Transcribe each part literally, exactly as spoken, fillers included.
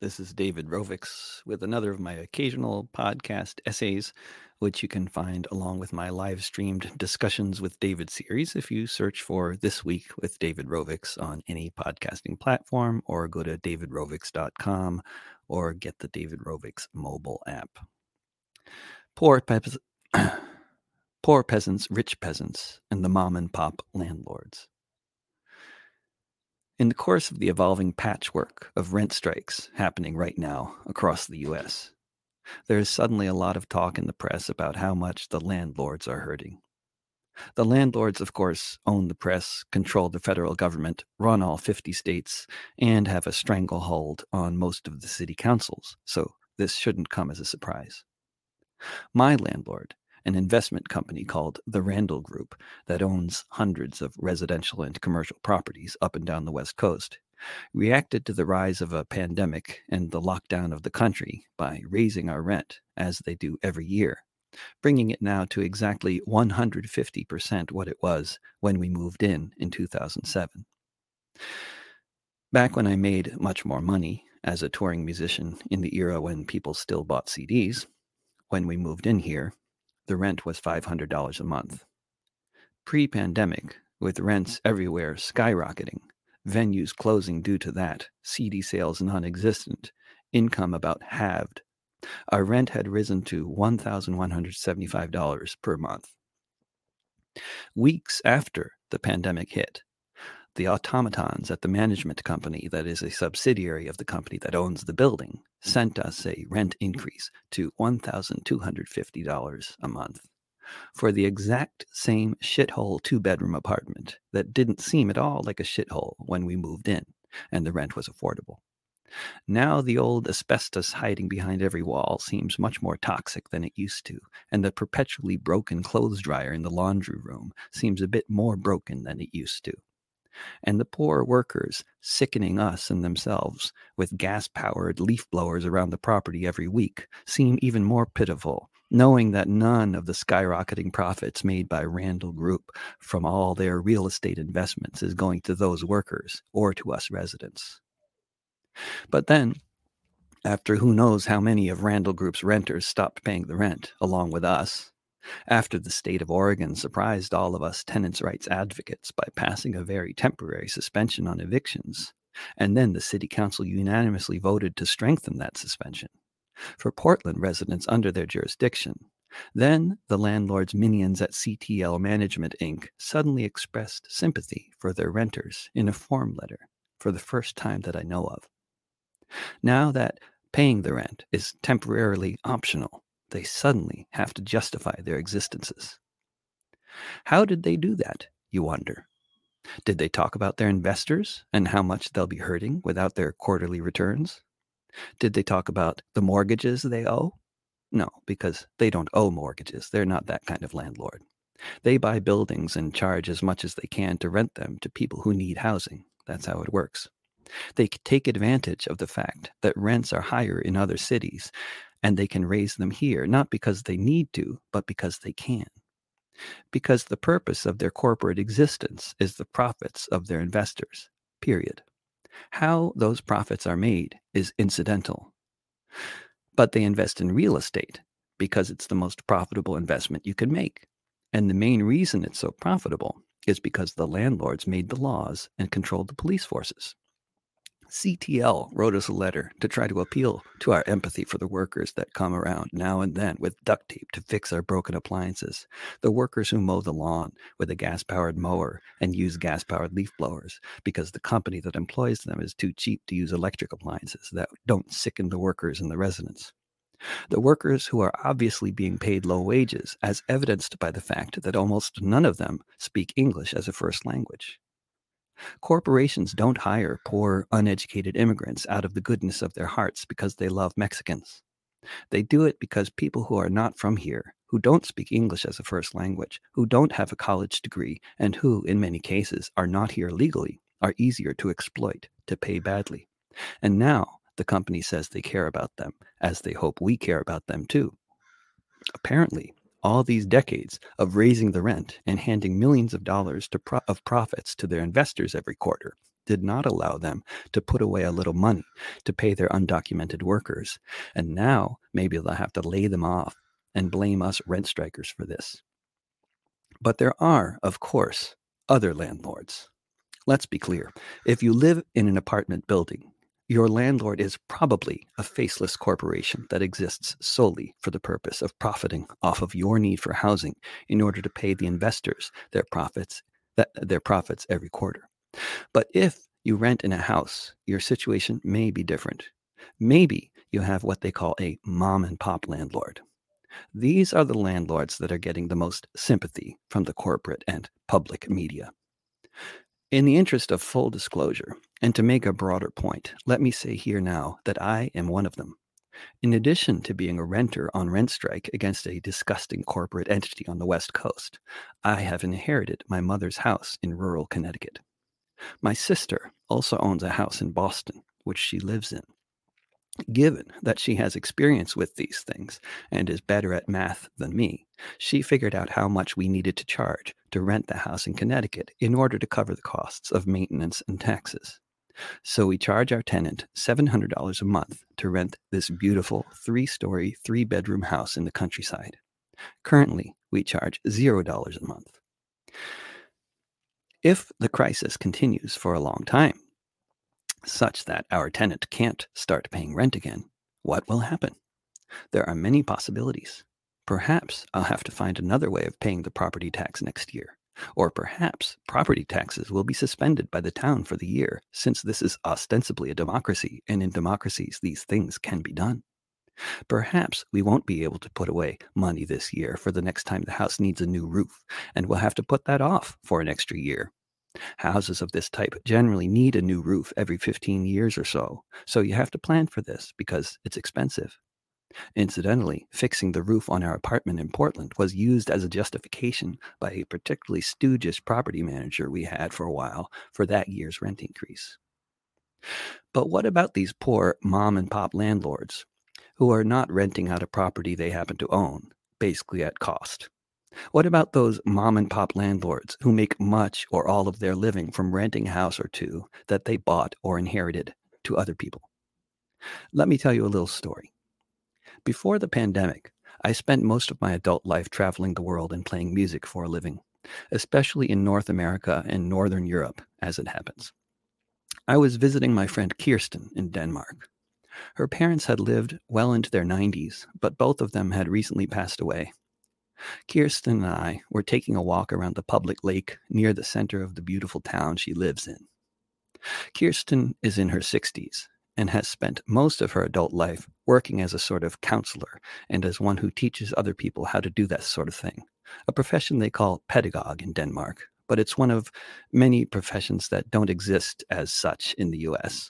This is David Rovix with another of my occasional podcast essays, which you can find along with my live streamed Discussions with David series if you search for This Week with David Rovix on any podcasting platform, or go to david rovix dot com or get the David Rovix mobile app. Poor, pe- Poor peasants, rich peasants, and the mom and pop landlords. In the course of the evolving patchwork of rent strikes happening right now across the U S, there is suddenly a lot of talk in the press about how much the landlords are hurting. The landlords, of course, own the press, control the federal government, run all fifty states, and have a stranglehold on most of the city councils, so this shouldn't come as a surprise. My landlord, an investment company called the Randall Group that owns hundreds of residential and commercial properties up and down the West Coast, reacted to the rise of a pandemic and the lockdown of the country by raising our rent, as they do every year, bringing it now to exactly one hundred fifty percent what it was when we moved in in two thousand seven. Back when I made much more money as a touring musician in the era when people still bought C Ds, when we moved in here, the rent was five hundred dollars a month. Pre-pandemic, with rents everywhere skyrocketing, venues closing due to that, C D sales non-existent, income about halved, our rent had risen to one thousand one hundred seventy-five dollars per month. Weeks after the pandemic hit, the automatons at the management company that is a subsidiary of the company that owns the building sent us a rent increase to one thousand two hundred fifty dollars a month for the exact same shithole two-bedroom apartment that didn't seem at all like a shithole when we moved in, and the rent was affordable. Now the old asbestos hiding behind every wall seems much more toxic than it used to, and the perpetually broken clothes dryer in the laundry room seems a bit more broken than it used to. And the poor workers sickening us and themselves with gas-powered leaf blowers around the property every week seem even more pitiful, knowing that none of the skyrocketing profits made by Randall Group from all their real estate investments is going to those workers or to us residents. But then, after who knows how many of Randall Group's renters stopped paying the rent, along with us, after the state of Oregon surprised all of us tenants' rights advocates by passing a very temporary suspension on evictions, and then the city council unanimously voted to strengthen that suspension for Portland residents under their jurisdiction, then the landlord's minions at C T L Management, Incorporated suddenly expressed sympathy for their renters in a form letter for the first time that I know of. Now that paying the rent is temporarily optional, they suddenly have to justify their existences. How did they do that, you wonder? Did they talk about their investors and how much they'll be hurting without their quarterly returns? Did they talk about the mortgages they owe? No, because they don't owe mortgages. They're not that kind of landlord. They buy buildings and charge as much as they can to rent them to people who need housing. That's how it works. They take advantage of the fact that rents are higher in other cities, and they can raise them here, not because they need to, but because they can. Because the purpose of their corporate existence is the profits of their investors, period. How those profits are made is incidental. But they invest in real estate because it's the most profitable investment you can make. And the main reason it's so profitable is because the landlords made the laws and controlled the police forces. C T L wrote us a letter to try to appeal to our empathy for the workers that come around now and then with duct tape to fix our broken appliances, the workers who mow the lawn with a gas-powered mower and use gas-powered leaf blowers because the company that employs them is too cheap to use electric appliances that don't sicken the workers and the residents. The workers who are obviously being paid low wages, as evidenced by the fact that almost none of them speak English as a first language. Corporations don't hire poor, uneducated immigrants out of the goodness of their hearts because they love Mexicans. They do it because people who are not from here, who don't speak English as a first language, who don't have a college degree, and who, in many cases, are not here legally, are easier to exploit, to pay badly. And now the company says they care about them, as they hope we care about them too. Apparently, all these decades of raising the rent and handing millions of dollars to pro- of profits to their investors every quarter did not allow them to put away a little money to pay their undocumented workers, and now maybe they'll have to lay them off and blame us rent strikers for this. But there are, of course, other landlords. Let's be clear. If you live in an apartment building, your landlord is probably a faceless corporation that exists solely for the purpose of profiting off of your need for housing in order to pay the investors their profits, that, their profits every quarter. But if you rent in a house, your situation may be different. Maybe you have what they call a mom and pop landlord. These are the landlords that are getting the most sympathy from the corporate and public media. In the interest of full disclosure, and to make a broader point, let me say here now that I am one of them. In addition to being a renter on rent strike against a disgusting corporate entity on the West Coast, I have inherited my mother's house in rural Connecticut. My sister also owns a house in Boston, which she lives in. Given that she has experience with these things and is better at math than me, she figured out how much we needed to charge to rent the house in Connecticut in order to cover the costs of maintenance and taxes. So we charge our tenant seven hundred dollars a month to rent this beautiful three-story, three-bedroom house in the countryside. Currently, we charge zero dollars a month. If the crisis continues for a long time, such that our tenant can't start paying rent again, what will happen? There are many possibilities. Perhaps I'll have to find another way of paying the property tax next year. Or perhaps property taxes will be suspended by the town for the year, since this is ostensibly a democracy, and in democracies these things can be done. Perhaps we won't be able to put away money this year for the next time the house needs a new roof, and we'll have to put that off for an extra year. Houses of this type generally need a new roof every fifteen years or so, so you have to plan for this because it's expensive. Incidentally, fixing the roof on our apartment in Portland was used as a justification by a particularly stoogish property manager we had for a while for that year's rent increase. But what about these poor mom and pop landlords who are not renting out a property they happen to own, basically at cost? What about those mom and pop landlords who make much or all of their living from renting a house or two that they bought or inherited to other people? Let me tell you a little story. Before the pandemic, I spent most of my adult life traveling the world and playing music for a living, especially in North America and Northern Europe, as it happens. I was visiting my friend Kirsten in Denmark. Her parents had lived well into their nineties, but both of them had recently passed away. Kirsten and I were taking a walk around the public lake near the center of the beautiful town she lives in. Kirsten is in her sixties and has spent most of her adult life working as a sort of counselor and as one who teaches other people how to do that sort of thing, a profession they call pedagogue in Denmark, but it's one of many professions that don't exist as such in the U S.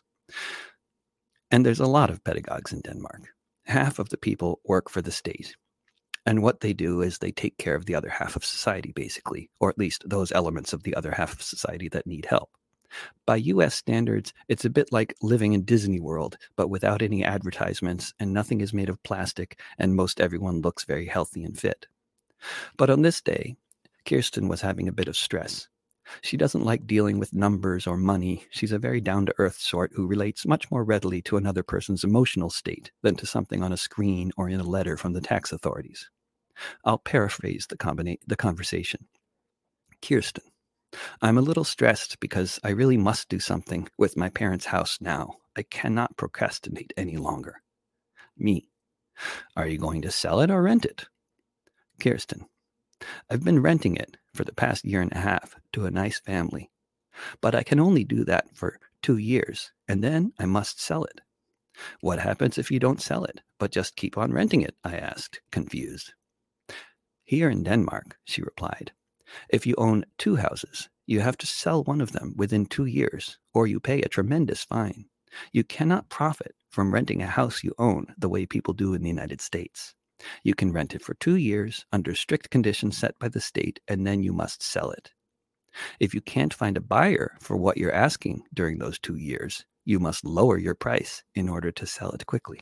And there's a lot of pedagogues in Denmark. Half of the people work for the state. And what they do is they take care of the other half of society, basically, or at least those elements of the other half of society that need help. By U S standards, it's a bit like living in Disney World, but without any advertisements, and nothing is made of plastic, and most everyone looks very healthy and fit. But on this day, Kirsten was having a bit of stress. She doesn't like dealing with numbers or money. She's a very down-to-earth sort who relates much more readily to another person's emotional state than to something on a screen or in a letter from the tax authorities. I'll paraphrase the, combina- the conversation. Kirsten, I'm a little stressed because I really must do something with my parents' house now. I cannot procrastinate any longer. Me, are you going to sell it or rent it? Kirsten, I've been renting it for the past year and a half to a nice family, but I can only do that for two years, and then I must sell it. What happens if you don't sell it, but just keep on renting it? I asked, confused. Here in Denmark, she replied, if you own two houses, you have to sell one of them within two years, or you pay a tremendous fine. You cannot profit from renting a house you own the way people do in the United States. You can rent it for two years under strict conditions set by the state, and then you must sell it. If you can't find a buyer for what you're asking during those two years, you must lower your price in order to sell it quickly.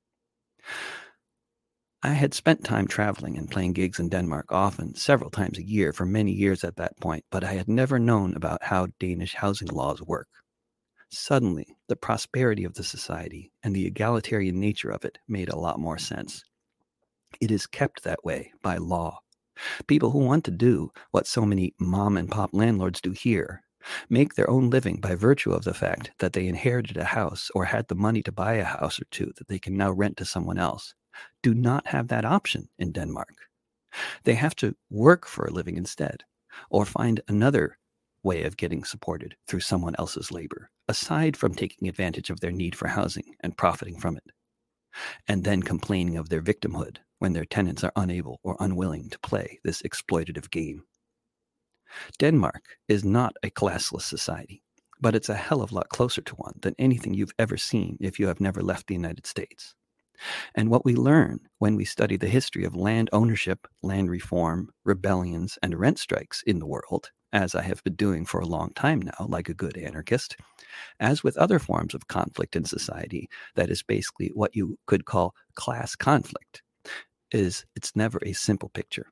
I had spent time traveling and playing gigs in Denmark often, several times a year for many years at that point, but I had never known about how Danish housing laws work. Suddenly, the prosperity of the society and the egalitarian nature of it made a lot more sense. It is kept that way by law. People who want to do what so many mom and pop landlords do here, make their own living by virtue of the fact that they inherited a house or had the money to buy a house or two that they can now rent to someone else, do not have that option in Denmark. They have to work for a living instead, or find another way of getting supported through someone else's labor, aside from taking advantage of their need for housing and profiting from it, and then complaining of their victimhood when their tenants are unable or unwilling to play this exploitative game. Denmark is not a classless society, but it's a hell of a lot closer to one than anything you've ever seen if you have never left the United States. And what we learn when we study the history of land ownership, land reform, rebellions, and rent strikes in the world, as I have been doing for a long time now, like a good anarchist, as with other forms of conflict in society, that is basically what you could call class conflict, is it's never a simple picture.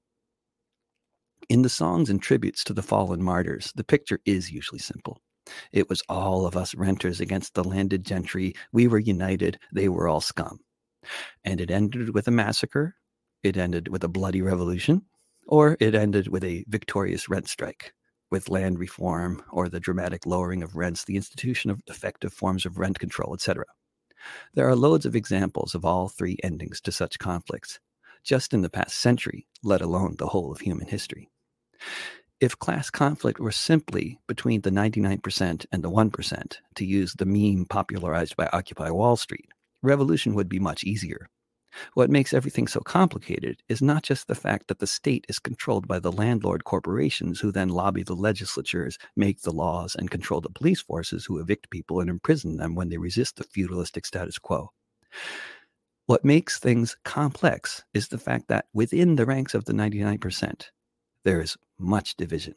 In the songs and tributes to the fallen martyrs, the picture is usually simple. It was all of us renters against the landed gentry. We were united. They were all scum. And it ended with a massacre, it ended with a bloody revolution, or it ended with a victorious rent strike, with land reform or the dramatic lowering of rents, the institution of effective forms of rent control, et cetera. There are loads of examples of all three endings to such conflicts, just in the past century, let alone the whole of human history. If class conflict were simply between the ninety-nine percent and the one percent, to use the meme popularized by Occupy Wall Street, revolution would be much easier. What makes everything so complicated is not just the fact that the state is controlled by the landlord corporations who then lobby the legislatures, make the laws, and control the police forces who evict people and imprison them when they resist the feudalistic status quo. What makes things complex is the fact that within the ranks of the ninety-nine percent, there is much division.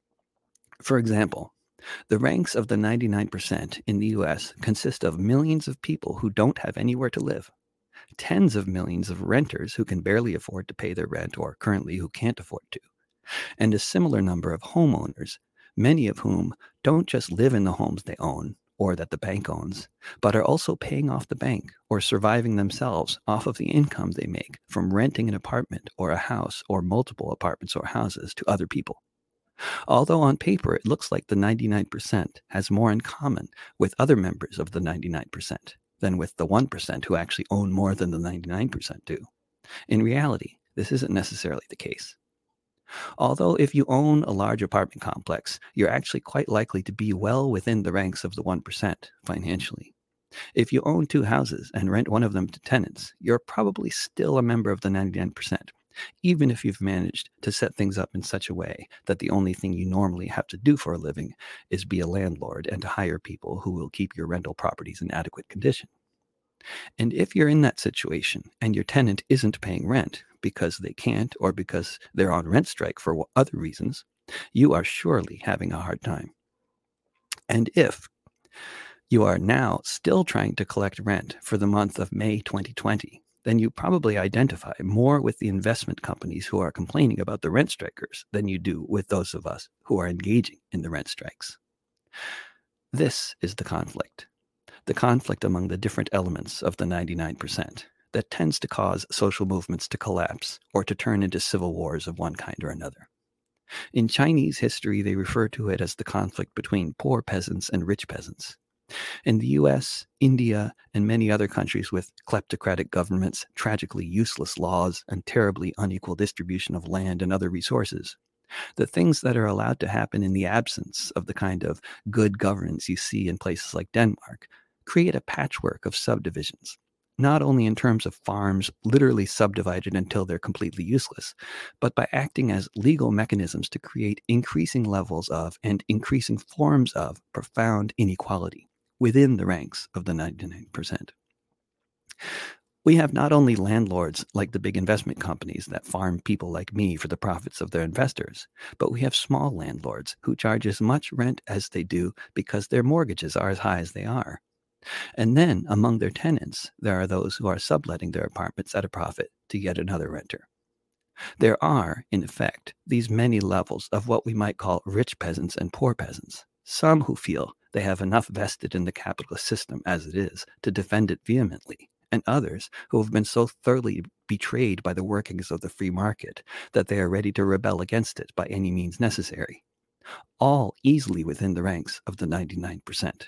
For example, the ranks of the ninety-nine percent in the U S consist of millions of people who don't have anywhere to live, tens of millions of renters who can barely afford to pay their rent or currently who can't afford to, and a similar number of homeowners, many of whom don't just live in the homes they own or that the bank owns, but are also paying off the bank or surviving themselves off of the income they make from renting an apartment or a house or multiple apartments or houses to other people. Although on paper it looks like the ninety-nine percent has more in common with other members of the ninety-nine percent than with the one percent who actually own more than the ninety-nine percent do. In reality, this isn't necessarily the case. Although if you own a large apartment complex, you're actually quite likely to be well within the ranks of the one percent financially. If you own two houses and rent one of them to tenants, you're probably still a member of the ninety-nine percent, even if you've managed to set things up in such a way that the only thing you normally have to do for a living is be a landlord and to hire people who will keep your rental properties in adequate condition. And if you're in that situation and your tenant isn't paying rent because they can't or because they're on rent strike for other reasons, you are surely having a hard time. And if you are now still trying to collect rent for the month of May twenty twenty, then you probably identify more with the investment companies who are complaining about the rent strikers than you do with those of us who are engaging in the rent strikes. This is the conflict. The conflict among the different elements of the ninety-nine percent that tends to cause social movements to collapse or to turn into civil wars of one kind or another. In Chinese history, they refer to it as the conflict between poor peasants and rich peasants. In the U S, India, and many other countries with kleptocratic governments, tragically useless laws, and terribly unequal distribution of land and other resources, the things that are allowed to happen in the absence of the kind of good governance you see in places like Denmark create a patchwork of subdivisions, not only in terms of farms literally subdivided until they're completely useless, but by acting as legal mechanisms to create increasing levels of and increasing forms of profound inequality within the ranks of the ninety-nine percent. We have not only landlords like the big investment companies that farm people like me for the profits of their investors, but we have small landlords who charge as much rent as they do because their mortgages are as high as they are. And then among their tenants, there are those who are subletting their apartments at a profit to yet another renter. There are, in effect, these many levels of what we might call rich peasants and poor peasants, Some who feel they have enough vested in the capitalist system as it is to defend it vehemently, and others who have been so thoroughly betrayed by the workings of the free market that they are ready to rebel against it by any means necessary, all easily within the ranks of the ninety-nine percent.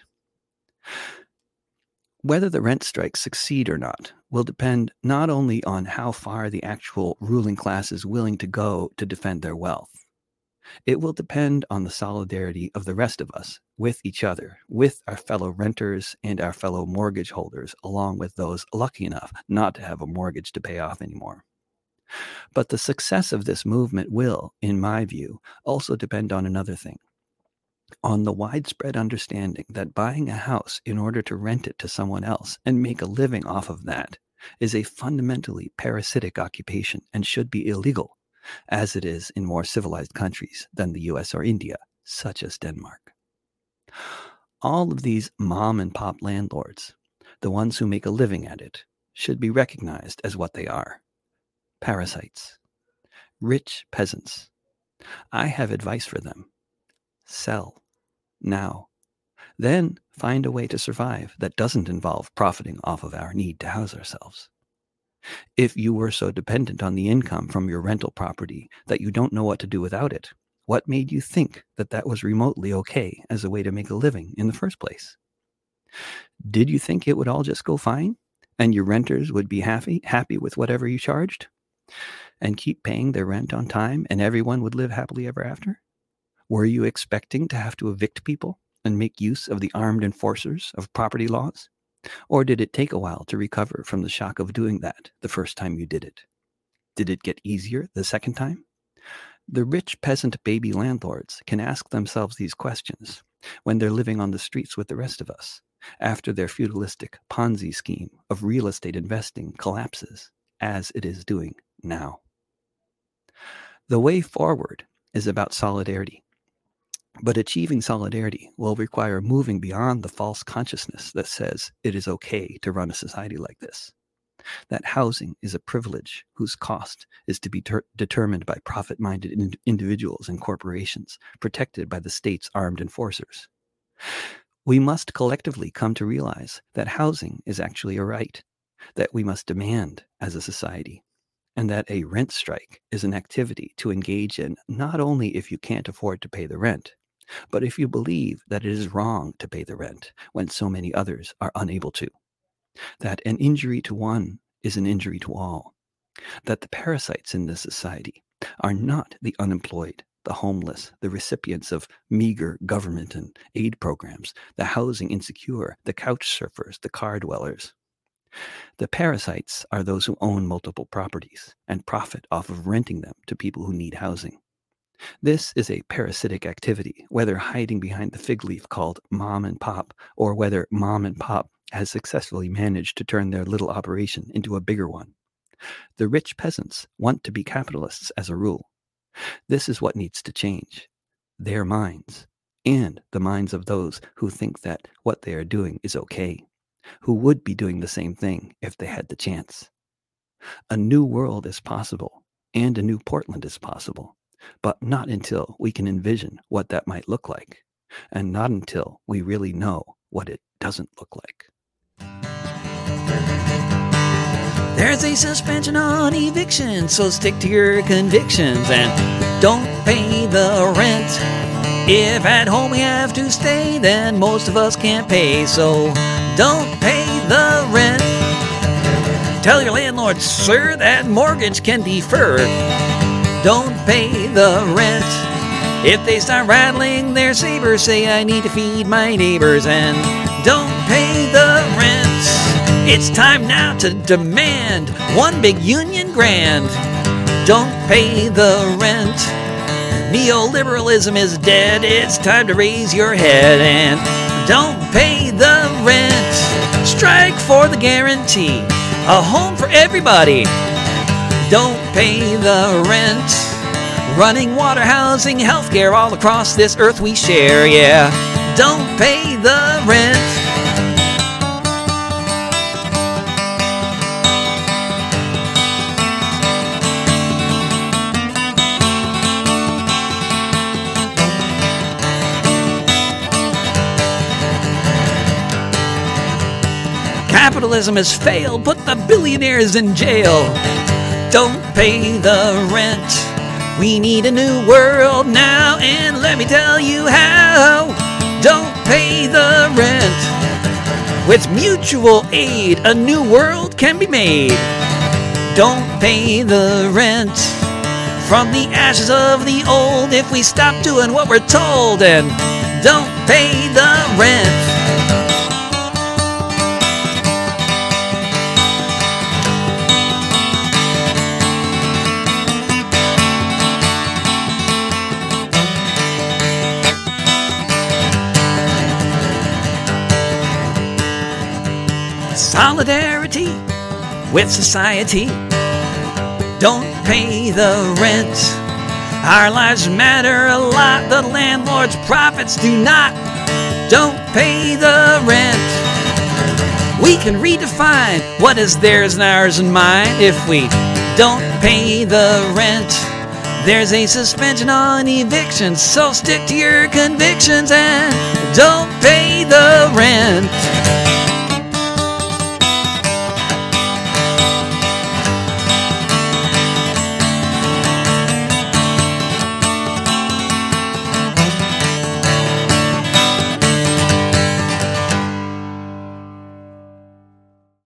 Whether the rent strikes succeed or not will depend not only on how far the actual ruling class is willing to go to defend their wealth. It will depend on the solidarity of the rest of us with each other, with our fellow renters and our fellow mortgage holders, along with those lucky enough not to have a mortgage to pay off anymore. But the success of this movement will, in my view, also depend on another thing. On the widespread understanding that buying a house in order to rent it to someone else and make a living off of that is a fundamentally parasitic occupation and should be illegal, as it is in more civilized countries than the U S or India, such as Denmark. All of these mom and pop landlords, the ones who make a living at it, should be recognized as what they are: parasites, rich peasants. I have advice for them. Sell now. Then find a way to survive that doesn't involve profiting off of our need to house ourselves. If you were so dependent on the income from your rental property that you don't know what to do without it, what made you think that that was remotely okay as a way to make a living in the first place? Did you think it would all just go fine, and your renters would be happy, happy with whatever you charged, and keep paying their rent on time, and everyone would live happily ever after? Were you expecting to have to evict people and make use of the armed enforcers of property laws? Or did it take a while to recover from the shock of doing that the first time you did it? Did it get easier the second time? The rich peasant baby landlords can ask themselves these questions when they're living on the streets with the rest of us, after their feudalistic Ponzi scheme of real estate investing collapses, as it is doing now. The way forward is about solidarity. But achieving solidarity will require moving beyond the false consciousness that says it is okay to run a society like this, that housing is a privilege whose cost is to be ter- determined by profit-minded in- individuals and corporations protected by the state's armed enforcers. We must collectively come to realize that housing is actually a right, that we must demand as a society, and that a rent strike is an activity to engage in not only if you can't afford to pay the rent, but if you believe that it is wrong to pay the rent when so many others are unable to, that an injury to one is an injury to all, that the parasites in this society are not the unemployed, the homeless, the recipients of meager government and aid programs, the housing insecure, the couch surfers, the car dwellers. The parasites are those who own multiple properties and profit off of renting them to people who need housing. This is a parasitic activity, whether hiding behind the fig leaf called mom and pop, or whether mom and pop has successfully managed to turn their little operation into a bigger one. The rich peasants want to be capitalists as a rule. This is what needs to change: their minds, and the minds of those who think that what they are doing is okay, who would be doing the same thing if they had the chance. A new world is possible, and a new Portland is possible. But not until we can envision what that might look like, and not until we really know what it doesn't look like. There's a suspension on eviction, so stick to your convictions and don't pay the rent. If at home we have to stay, then most of us can't pay, so don't pay the rent. Tell your landlord, sir, that mortgage can defer. Don't pay the rent. If they start rattling their sabers, say I need to feed my neighbors, and don't pay the rent. It's time now to demand one big union grand. Don't pay the rent. Neoliberalism is dead. It's time to raise your head and don't pay the rent. Strike for the guarantee, a home for everybody. Don't pay the rent. Running water, housing, healthcare all across this earth we share, yeah. Don't pay the rent. Capitalism has failed. Put the billionaires in jail. Don't pay the rent. We need a new world now, and let me tell you how. Don't pay the rent. With mutual aid, a new world can be made. Don't pay the rent. From the ashes of the old, if we stop doing what we're told, and don't pay the rent. Solidarity with society. Don't pay the rent. Our lives matter a lot. The landlord's profits do not. Don't pay the rent. We can redefine what is theirs and ours and mine if we don't pay the rent. There's a suspension on evictions, so stick to your convictions and don't pay the rent.